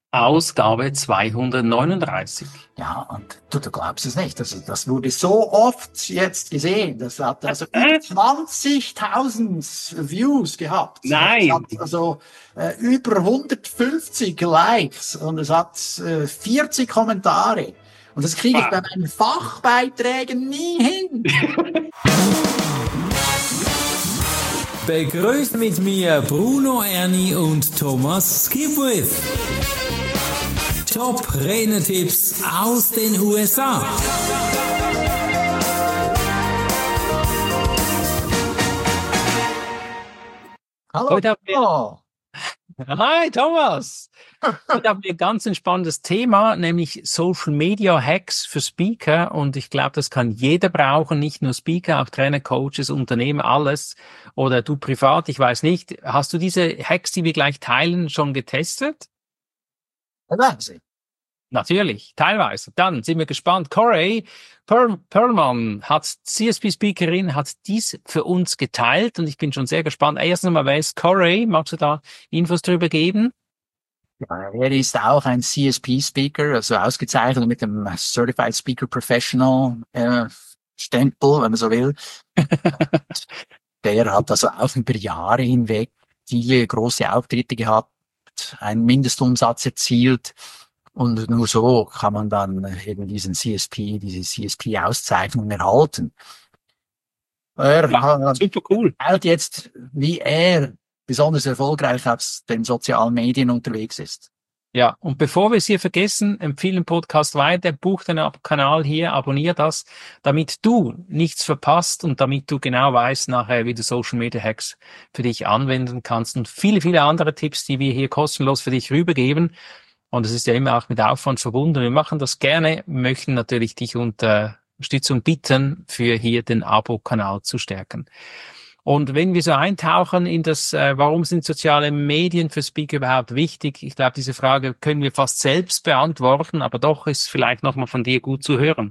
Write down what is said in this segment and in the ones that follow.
Ausgabe 239. Ja, und du glaubst es nicht. Also, das wurde so oft jetzt gesehen. Das hat also über 20.000 Views gehabt. Nein. Es hat also über 150 Likes und es hat 40 Kommentare. Und das kriege ich bei meinen Fachbeiträgen nie hin. Begrüßt mit mir Bruno Erni und Thomas Skipwith. Top-Renner-Tipps aus den USA. Hallo. Hi Thomas! Heute haben wir ein ganz entspannendes Thema, nämlich Social Media Hacks für Speaker. Und ich glaube, das kann jeder brauchen, nicht nur Speaker, auch Trainer, Coaches, Unternehmen, alles. Oder du privat, ich weiß nicht. Hast du diese Hacks, die wir gleich teilen, schon getestet? Wahnsinn. Natürlich, teilweise. Dann sind wir gespannt. Corey Perlman CSP-Speakerin, hat dies für uns geteilt und ich bin schon sehr gespannt. Erstens mal, wer ist Corey? Magst du da Infos drüber geben? Ja, er ist auch ein CSP-Speaker, also ausgezeichnet mit dem Certified Speaker Professional Stempel, wenn man so will. Der hat also auch über Jahre hinweg viele große Auftritte gehabt, einen Mindestumsatz erzielt. Und nur so kann man dann eben diese CSP-Auszeichnung erhalten. Super cool. Halt jetzt, wie er besonders erfolgreich auf den sozialen Medien unterwegs ist. Ja, und bevor wir es hier vergessen, empfehlen Podcast weiter, buch den Kanal hier, abonnier das, damit du nichts verpasst und damit du genau weißt nachher, wie du Social Media Hacks für dich anwenden kannst und viele, viele andere Tipps, die wir hier kostenlos für dich rübergeben. Und es ist ja immer auch mit Aufwand verbunden. Wir machen das gerne, möchten natürlich dich Unterstützung bitten, für hier den Abo-Kanal zu stärken. Und wenn wir so eintauchen in das, warum sind soziale Medien für Speaker überhaupt wichtig? Ich glaube, diese Frage können wir fast selbst beantworten, aber doch ist vielleicht nochmal von dir gut zu hören.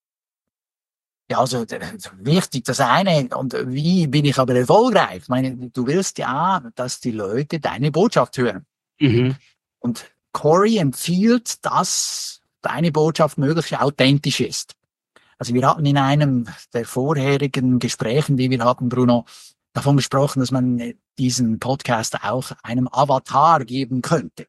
Ja, also wichtig, das eine. Und wie bin ich aber erfolgreich? Ich meine, du willst ja, dass die Leute deine Botschaft hören. Mhm. Und Corey empfiehlt, dass deine Botschaft möglichst authentisch ist. Also wir hatten in einem der vorherigen Gesprächen, die wir hatten, Bruno, davon gesprochen, dass man diesen Podcast auch einem Avatar geben könnte.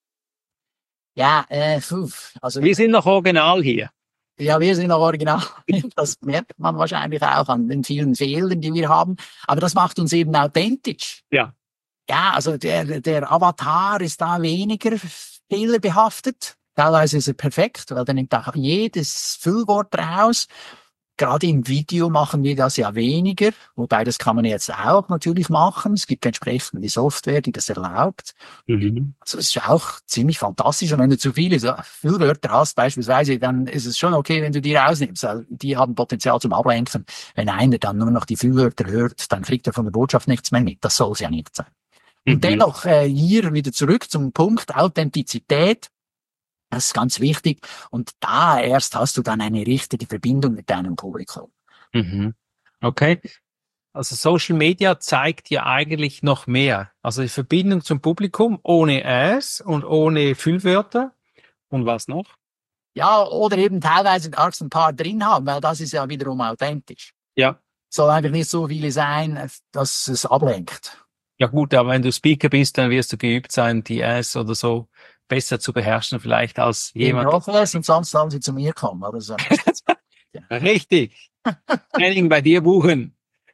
Ja, also wir sind noch original hier. Ja, wir sind noch original. Das merkt man wahrscheinlich auch an den vielen Fehlern, die wir haben. Aber das macht uns eben authentisch. Ja. Ja, also der Avatar ist da weniger fehlerbehaftet. Teilweise ist er perfekt, weil der nimmt auch jedes Füllwort raus. Gerade im Video machen wir das ja weniger, wobei das kann man jetzt auch natürlich machen. Es gibt entsprechend die Software, die das erlaubt. Mhm. Also es ist auch ziemlich fantastisch. Und wenn du zu viele Füllwörter hast beispielsweise, dann ist es schon okay, wenn du die rausnimmst. Also die haben Potenzial zum Ablenken. Wenn einer dann nur noch die Füllwörter hört, dann kriegt er von der Botschaft nichts mehr mit. Das soll es ja nicht sein. Und dennoch hier wieder zurück zum Punkt Authentizität. Das ist ganz wichtig. Und da erst hast du dann eine richtige Verbindung mit deinem Publikum. Mhm. Okay. Also Social Media zeigt ja eigentlich noch mehr. Also die Verbindung zum Publikum ohne S und ohne Füllwörter. Und was noch? Ja, oder eben teilweise darfst du ein paar drin haben, weil das ist ja wiederum authentisch. Ja. Soll einfach nicht so viele sein, dass es ablenkt. Ja gut, aber wenn du Speaker bist, dann wirst du geübt sein, die S oder so besser zu beherrschen vielleicht als jemand. Und sonst sollen sie zu mir kommen oder so. Ja. Richtig. Training bei dir buchen.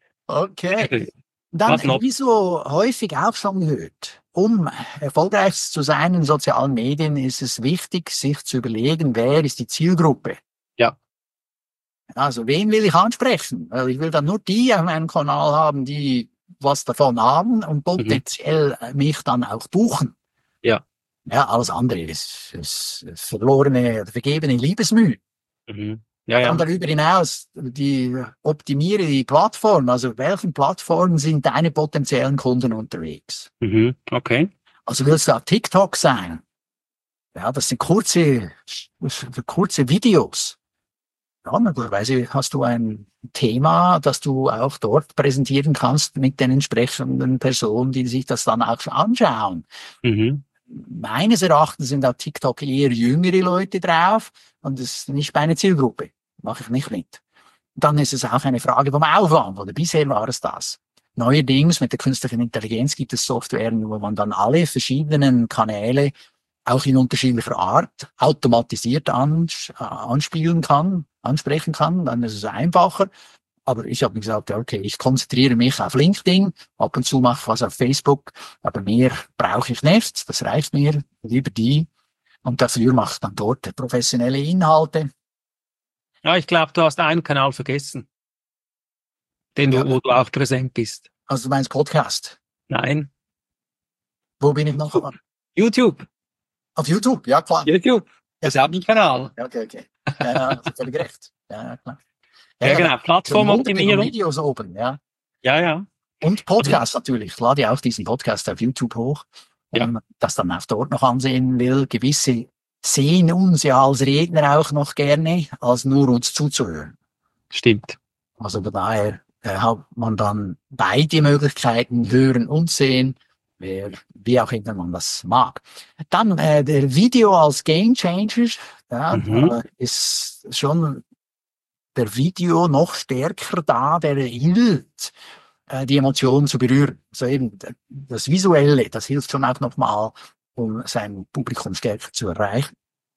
Okay. Dann, wie so häufig auch schon gehört, um erfolgreich zu sein in sozialen Medien, ist es wichtig, sich zu überlegen, wer ist die Zielgruppe. Ja. Also, wen will ich ansprechen? Also, ich will dann nur die auf meinem Kanal haben, die was davon haben und potenziell mich dann auch buchen. Ja. Ja, alles andere ist verlorene, vergebene Liebesmüh. Mhm. Ja, ja. Und darüber hinaus, optimiere die Plattform. Also, welchen Plattformen sind deine potenziellen Kunden unterwegs? Mhm. Okay. Also, willst du auf TikTok sein? Ja, das sind kurze Videos. Ja, möglicherweise hast du ein Thema, das du auch dort präsentieren kannst mit den entsprechenden Personen, die sich das dann auch anschauen. Mhm. meines Erachtens sind auf TikTok eher jüngere Leute drauf und das ist nicht meine Zielgruppe. Mache ich nicht mit. Dann ist es auch eine Frage vom Aufwand, oder bisher war es das. Neuerdings mit der künstlichen Intelligenz gibt es Software, wo man dann alle verschiedenen Kanäle auch in unterschiedlicher Art automatisiert ansprechen kann. Dann ist es einfacher. Aber ich habe mir gesagt, ja, okay, ich konzentriere mich auf LinkedIn, ab und zu mache ich was auf Facebook, aber mehr brauche ich nicht. Das reicht mir, lieber die. Und dafür mache ich dann dort professionelle Inhalte. Ja, ich glaube, du hast einen Kanal vergessen, wo du auch präsent bist. Also du meinst Podcast? Nein. Wo bin ich noch? YouTube. Auf YouTube, ja klar. YouTube. Das ist auch ein Kanal. Okay. Ja, völlig recht. Ja, klar. Ja, genau. Plattformoptimierung. Videos oben, ja. Ja. Und Podcast natürlich. Ich lade ja auch diesen Podcast auf YouTube hoch. Das dann auch dort noch ansehen will. Gewisse sehen uns ja als Redner auch noch gerne, als nur uns zuzuhören. Stimmt. Also von daher hat man dann beide Möglichkeiten, hören und sehen, wie auch immer man das mag. Dann der Video als Game Changer, da ist schon der Video noch stärker da, der hilft, die Emotionen zu berühren. Also eben das Visuelle, das hilft schon auch nochmal, um sein Publikum stärker zu erreichen.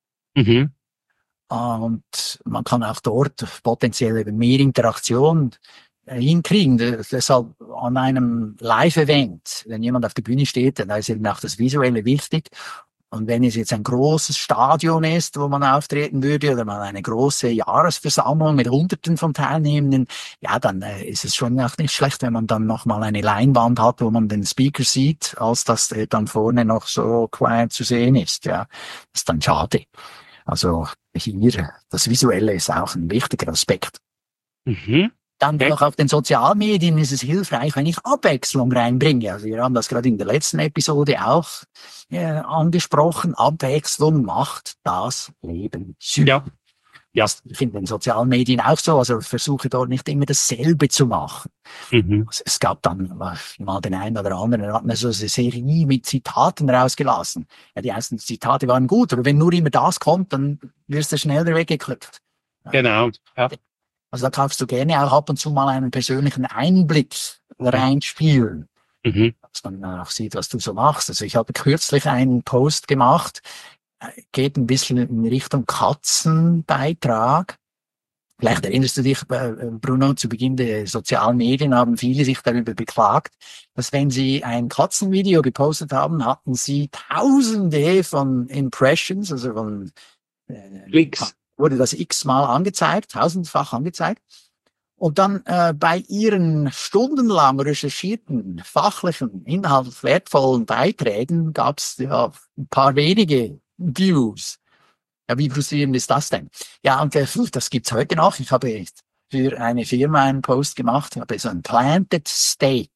Und man kann auch dort potenziell eben mehr Interaktion hinkriegen. Deshalb an einem Live-Event, wenn jemand auf der Bühne steht, dann ist eben auch das Visuelle wichtig. Und wenn es jetzt ein großes Stadion ist, wo man auftreten würde, oder mal eine große Jahresversammlung mit Hunderten von Teilnehmenden, ja, dann ist es schon auch nicht schlecht, wenn man dann nochmal eine Leinwand hat, wo man den Speaker sieht, als dass der dann vorne noch so klein zu sehen ist. Ja, das ist dann schade. Also hier, das Visuelle ist auch ein wichtiger Aspekt. Dann noch auf den Sozialmedien ist es hilfreich, wenn ich Abwechslung reinbringe. Also wir haben das gerade in der letzten Episode auch angesprochen. Abwechslung macht das Leben schön. Ja. Ich finde den sozialen Medien auch so. Also versuche dort nicht immer dasselbe zu machen. Also es gab dann mal den einen oder anderen, der hat mir so eine Serie mit Zitaten rausgelassen. Ja, die ersten Zitate waren gut, aber wenn nur immer das kommt, dann wirst du schneller weggeklippt. Genau, ja. Also da kannst du gerne auch ab und zu mal einen persönlichen Einblick reinspielen. Dass man auch sieht, was du so machst. Also ich habe kürzlich einen Post gemacht, geht ein bisschen in Richtung Katzenbeitrag. Vielleicht erinnerst du dich, Bruno, zu Beginn der sozialen Medien haben viele sich darüber beklagt, dass wenn sie ein Katzenvideo gepostet haben, hatten sie Tausende von Impressions, also von Klicks. Wurde das x-mal angezeigt, tausendfach angezeigt. Und dann bei ihren stundenlang recherchierten, fachlichen, inhaltlich wertvollen Beiträgen gab es ja ein paar wenige Views. Ja, wie frustrierend ist das denn? Ja, und das gibt's heute noch. Ich habe für eine Firma einen Post gemacht, ich habe so ein Planted Steak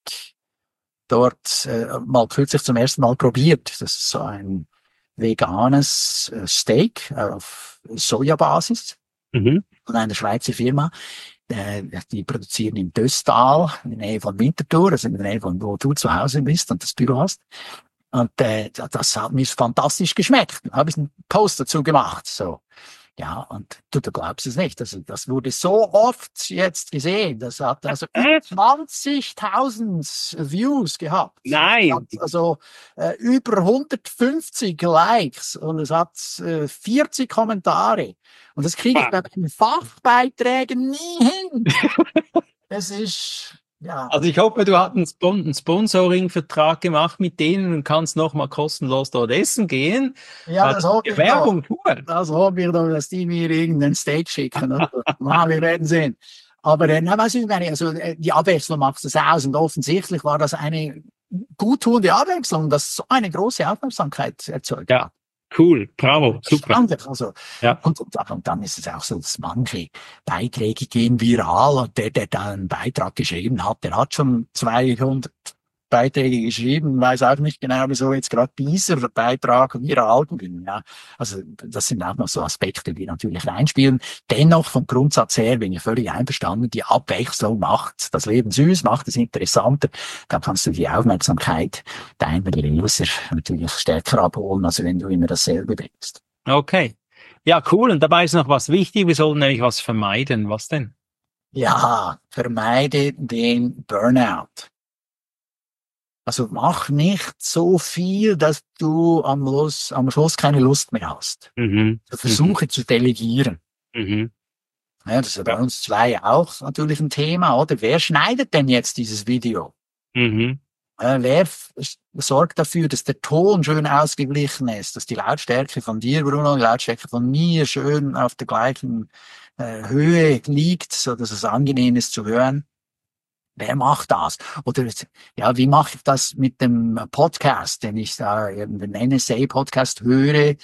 dort mal kürzlich zum ersten Mal probiert. Das ist so ein veganes Steak auf Sojabasis von einer Schweizer Firma. Die produzieren in Döstal, in der Nähe von Winterthur, also in der Nähe von wo du zu Hause bist und das Büro hast. Und das hat mir fantastisch geschmeckt. Da habe ich einen Post dazu gemacht. So. Ja, und du glaubst es nicht. Also, das wurde so oft jetzt gesehen. Das hat also 20.000 Views gehabt. Nein. Hat also über 150 Likes und es hat 40 Kommentare. Und das kriege ich bei den Fachbeiträgen nie hin. Es ist, ja. Also ich hoffe, du hast einen Sponsoring-Vertrag gemacht mit denen und kannst noch mal kostenlos dort essen gehen. Ja, das hoffe ich Werbung pur. Das hoffe ich doch, dass die mir irgendeinen Stage schicken. Oder? Na, wir werden sehen. Aber was ich meine, also die Abwechslung macht das aus und offensichtlich war das eine guttuende Abwechslung, das so eine große Aufmerksamkeit erzeugt. Ja, cool, bravo, super. Also, ja. Und dann ist es auch so, dass manche Beiträge gehen viral und der da einen Beitrag geschrieben hat, der hat schon 200.000 Beiträge geschrieben, weiß auch nicht genau, wieso jetzt gerade dieser Beitrag viral ging. Ja, also das sind auch noch so Aspekte, die natürlich reinspielen. Dennoch vom Grundsatz her bin ich völlig einverstanden. Die Abwechslung macht das Leben süß, macht es interessanter. Dann kannst du die Aufmerksamkeit deiner Leser natürlich stärker abholen, als wenn du immer dasselbe denkst. Okay. Ja, cool. Und dabei ist noch was wichtig. Wir sollen nämlich was vermeiden. Was denn? Ja, vermeide den Burnout. Also mach nicht so viel, dass du am Schluss keine Lust mehr hast. Mhm. Versuche zu delegieren. Mhm. Ja, das ist ja bei uns zwei auch natürlich ein Thema, oder? Wer schneidet denn jetzt dieses Video? Mhm. Wer sorgt dafür, dass der Ton schön ausgeglichen ist, dass die Lautstärke von dir, Bruno, die Lautstärke von mir schön auf der gleichen Höhe liegt, so dass es angenehm ist zu hören? Wer macht das? Oder ja, wie mache ich das mit dem Podcast, den ich da eben den NSA-Podcast höre?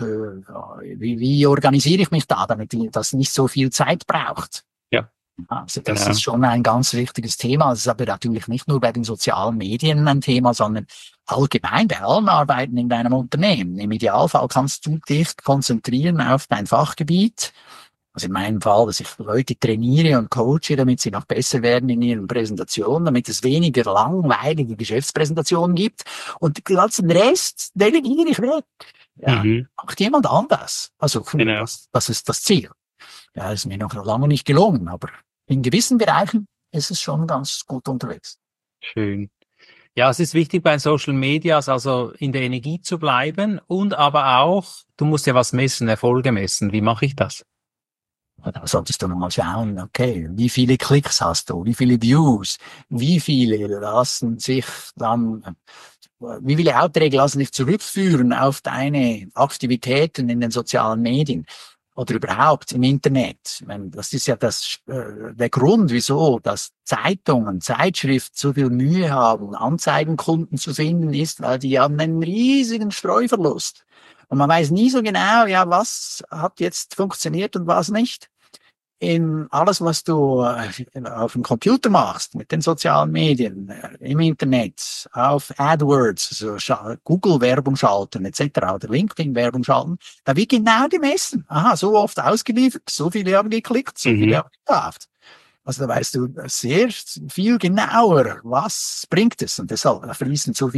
Wie organisiere ich mich da, damit das nicht so viel Zeit braucht? Ja. Also das Genau. ist schon ein ganz wichtiges Thema. Das ist aber natürlich nicht nur bei den sozialen Medien ein Thema, sondern allgemein bei allen Arbeiten in deinem Unternehmen. Im Idealfall kannst du dich konzentrieren auf dein Fachgebiet. Also in meinem Fall, dass ich Leute trainiere und coache, damit sie noch besser werden in ihren Präsentationen, damit es weniger langweilige Geschäftspräsentationen gibt. Und den ganzen Rest delegiere ich weg. Ja, macht jemand anders. Also Genau. das ist das Ziel. Ja, ist mir noch lange nicht gelungen, aber in gewissen Bereichen ist es schon ganz gut unterwegs. Schön. Ja, es ist wichtig bei Social Medias, also in der Energie zu bleiben und aber auch, du musst ja was messen, Erfolge messen. Wie mache ich das? Da solltest du mal schauen, okay, wie viele Klicks hast du, wie viele Views, wie viele lassen sich dann, wie viele Aufträge lassen sich zurückführen auf deine Aktivitäten in den sozialen Medien oder überhaupt im Internet. Ich meine, das ist ja der Grund, wieso, dass Zeitungen, Zeitschriften so viel Mühe haben, Anzeigenkunden zu finden, ist, weil die haben einen riesigen Streuverlust. Und man weiß nie so genau, ja, was hat jetzt funktioniert und was nicht. In alles, was du auf dem Computer machst, mit den sozialen Medien, im Internet, auf AdWords, also Google-Werbung schalten etc. oder LinkedIn-Werbung schalten, da wird genau gemessen. Aha, so oft ausgeliefert, so viele haben geklickt, so viele haben gekauft. Also da weißt du sehr viel genauer, was bringt es. Und deshalb fließt so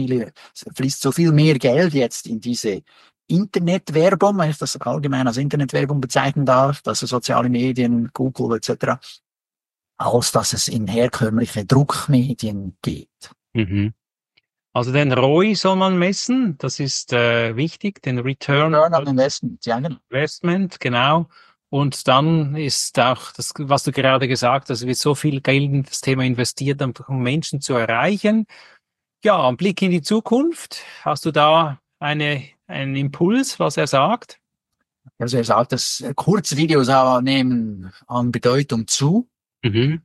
viel mehr Geld jetzt in diese Internetwerbung, wenn ich das allgemein als Internetwerbung bezeichnen darf, also soziale Medien, Google etc., als dass es in herkömmliche Druckmedien geht. Mhm. Also den ROI soll man messen, das ist wichtig, den Return on Investment, ja genau. Investment, genau. Und dann ist auch das, was du gerade gesagt hast, wird so viel Geld in das Thema investiert, um Menschen zu erreichen. Ja, ein Blick in die Zukunft. Hast du da einen Impuls, was er sagt? Also er sagt, dass Kurzvideos nehmen an Bedeutung zu. Mhm.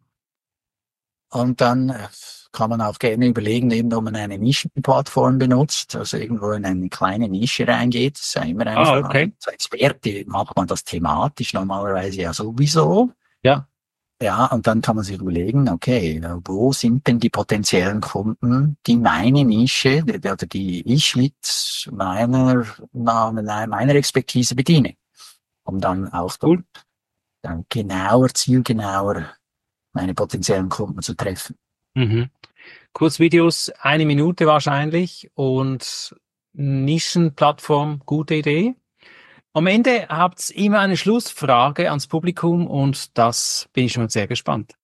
Und dann kann man auch gerne überlegen, eben, ob man eine Nischenplattform benutzt, also irgendwo in eine kleine Nische reingeht. Das ist ja immer eine Frage. Okay. Als Experte macht man das thematisch normalerweise ja sowieso. Ja. Ja, und dann kann man sich überlegen, okay, wo sind denn die potenziellen Kunden, die meine Nische, oder die ich mit meiner Expertise bediene, um dann auch Cool. dann zielgenauer meine potenziellen Kunden zu treffen. Mhm. Kurzvideos, 1 Minute wahrscheinlich und Nischenplattform, gute Idee. Am Ende habt ihr immer eine Schlussfrage ans Publikum und das bin ich schon sehr gespannt.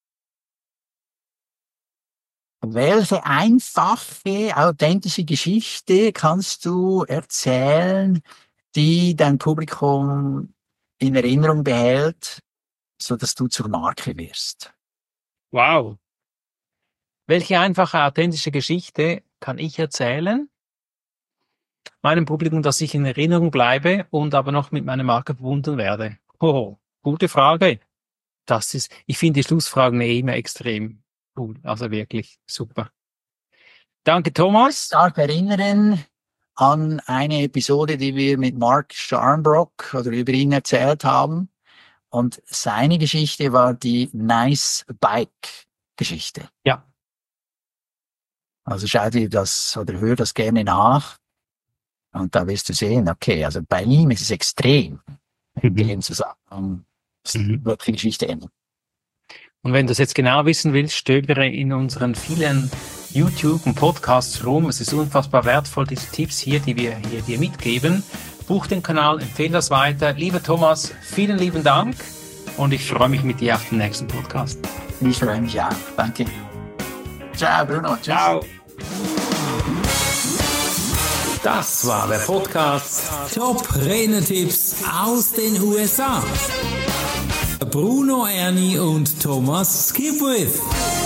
Welche einfache, authentische Geschichte kannst du erzählen, die dein Publikum in Erinnerung behält, so dass du zur Marke wirst? Wow. Welche einfache, authentische Geschichte kann ich erzählen? Meinem Publikum, dass ich in Erinnerung bleibe und aber noch mit meiner Marke verbunden werde. Oh, gute Frage. Ich finde die Schlussfragen immer extrem cool. Also wirklich super. Danke, Thomas. Ich darf erinnern an eine Episode, die wir mit Mark Scharnbrock oder über ihn erzählt haben. Und seine Geschichte war die Nice Bike Geschichte. Ja. Also schau dir das oder hör das gerne nach. Und da wirst du sehen, okay, also bei ihm ist es extrem, in dem Zusammenhang. Das wird die Geschichte ändern. Und wenn du das jetzt genau wissen willst, stöbere in unseren vielen YouTube und Podcasts rum. Es ist unfassbar wertvoll, diese Tipps hier, die wir hier dir mitgeben. Buch den Kanal, empfehle das weiter. Lieber Thomas, vielen lieben Dank und ich freue mich mit dir auf den nächsten Podcast. Ich freue mich auch. Danke. Ciao, Bruno. Ciao. Das war der Podcast Top Renetipps aus den USA. Bruno Erni und Thomas Skipwith.